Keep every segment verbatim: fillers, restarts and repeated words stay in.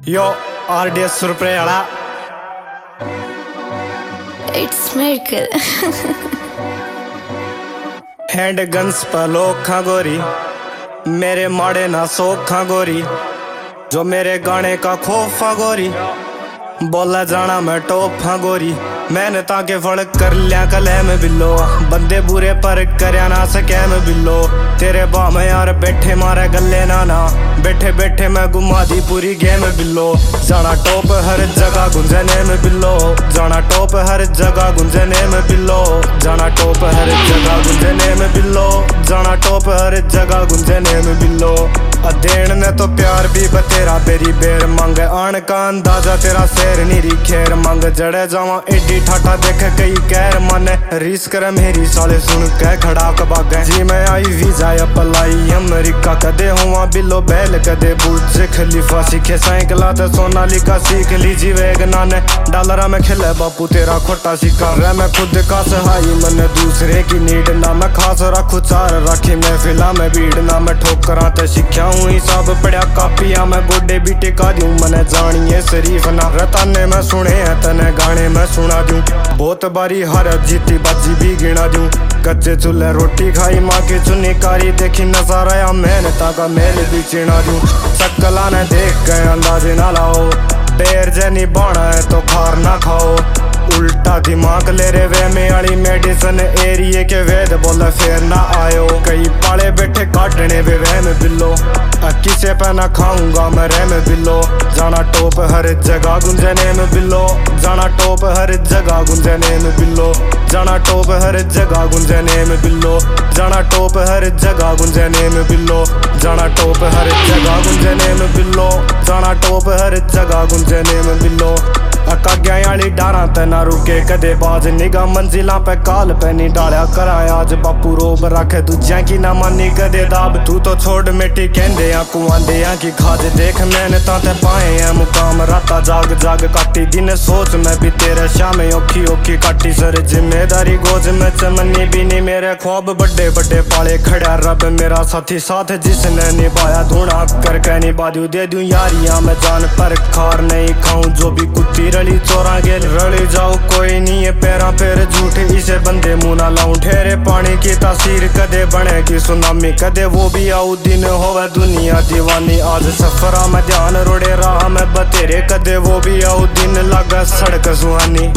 Yo, R D S Surprela. It's miracle. Hand guns पर लोखा गोरी, मेरे माड़े ना सोखा गोरी, जो मेरे गाने का खोफा गोरी, बोला जाना मैं टोफा गोरी। मैंने ताके फड़क कर लिया कलह में बिल्लो, बंदे बुरे पर करया ना सके मैं बिल्लो। तेरे बाम यार बैठे मारे गले नाना, बैठे बैठे मैं घुमा दी पूरी गेम बिल्लो। जाना टॉप हर जगह गुंजने में बिल्लो, जाना टॉप हर जगह गुंजने में बिल्लो, जाना टॉप हर जगह गुंजने में बिल्लो, जाना टॉप हर जगह गुंजने में बिल्लो। अध्ययन ने तो प्यार भी बतेरा तेरी बेर मंग, आन का अंदाजा तेरा शेर नीरी खेर मंग। जड़े जावा एडी ठाठा देख कई कैर मन, रीस कर मेरी साले सुन के खड़ा कबागे। जी मैं आई वीजा अप्लाई अमेरिका, कदे हुआ बिल्लो बैल कदे बुर्ज खलीफा, सीखे साइकिला ते सोनालिका सीख ली जी वेगना ने। डॉलरा में खिले बापू तेरा खोटा सिक्का, रे मैं खुद का सहाई मन दूसरे की नीड ना। मैं खास रखू चार राखी महफिला में भीड़ ना, मैं ठोकरा ते सिक्ख्या हूँ हिसाब पढ़िया कापिया, मैं गोडे भी टिका दूं मने जानिए शरीफ ना। रताने मैं सुने हैं तने गाने मैं सुना दूं, बहुत बारी हर जीती बाजी भी गिना दूं। कच्चे चूल्हे रोटी खाई माँ की चुनी कारी, देखी नजारा या मेहनता का मेल भी चिना दूं। शक्ला ने देख गए अंदाजे ना लाओ, पैर जनी बाणा है तो खार ना खाओ। उल्टा दिमाग ले रे वे में आली मेडिसन एरिए के वेद बोले फेर ना आयो। कई पाले बैठे काटने वे वे में बिल्लो, किसे पे ना खाऊंगा मैं रे में बिल्लो। जाना टॉप हर जगह गुंजने में बिल्लो, जाना टॉप हर जगह गुंजने में बिल्लो, जाना टॉप हर जगह गुंजने में बिल्लो, जाना टॉप हर जगह गुंजने में बिल्लो, जाना टॉप हर जगह गुंजने में बिल्लो, जाना टॉप हर जगह गुंजने में बिल्लो। अकाग्या आली डारा ते ना रुके कदे बाज, निगाह मंजिला पे काल पे नहीं डालिया कराया आज। बापू रोब रखे दूजिया की ना मानी कदे दाब, तू तो छोड़ मिट्टी कहंदे या कुआंदे या की खाज। देख मैंने ताते पाए हैं मुकाम, राता जाग जाग काटी दिन सोच मैं भी तेरे शाम औखी औखी काटी। सर जिम्मेदारी गोज में चमनी भी नहीं, मेरे ख्वाब बड़े बड़े पाले खड़ा रब मेरा साथी साथ जिसने निभाया। धूना करके निभा दूं दे दूं यारियां मैं जान पर, खार नहीं खाऊं जो भी कुत्ती रली चोरा गेल रली जाओ। कोई नहीं है पैरा पैर झूठे इसे बंदे मुँह ना लाऊं। ठहरे पानी की तासीर कदे बनेगी सुनामी, कदे वो भी आऊ दिन होवे दुनिया दीवानी। आज सफरा में ध्यान रोड़े राह में बतेरे, कदे वो भी आऊ दिन लगा सड़क सुहानी।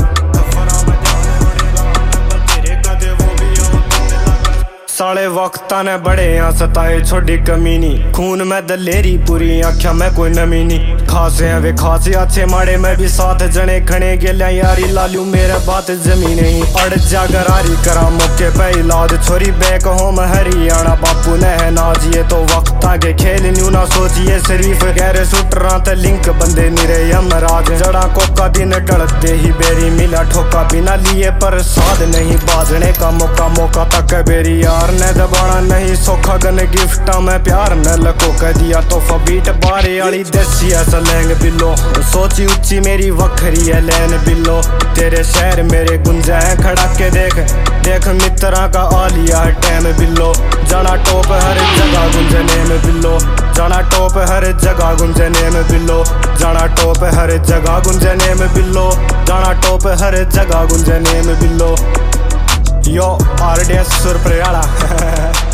साले वक्ता ने बड़े यहाँ सताए छोड़ी कमीनी, खून में दलेरी पूरी आख्या में कोई नमी नहीं। खासे हैं वे खासे अच्छे माड़े में भी साथ जने खने गेल्या यारी लालू मेरे बात जमी नहीं। अड़ जा गरारी करा मौके पे इलाज, छोरी बैक होम हरियाणा बापू ने है नाज। ये तो वक्ता के खेल न्यू ना सोचिए शरीफ, गहरे सुटरा ते लिंक बंदे निरे यमराज। जड़ा कोका दिन डलते ही बेरी मिला ठोका, बिना लिए पर साध नहीं बाजने का मौका। मौका तक बेरी यार ने दबाना नहीं सौखा, गन गिफ्टा में प्यार न लको कह दिया तोहफा। बीट बारे आली देसी ऐसा लैंग बिल्लो, सोची ऊंची मेरी वखरी है लैन बिल्लो। तेरे शहर मेरे गुंजा है खड़ा के देख, देख मित्रा का आलिया है टैम बिल्लो। जाना टॉप हर जगह गुंजने में बिल्लो, जाना टॉप हर जगह गुंजने में बिल्लो, जाना टॉप हर जगह गुंजने में बिल्लो, जाना टॉप हर जगह गुंजने में बिल्लो। Yo, R D S Surprela.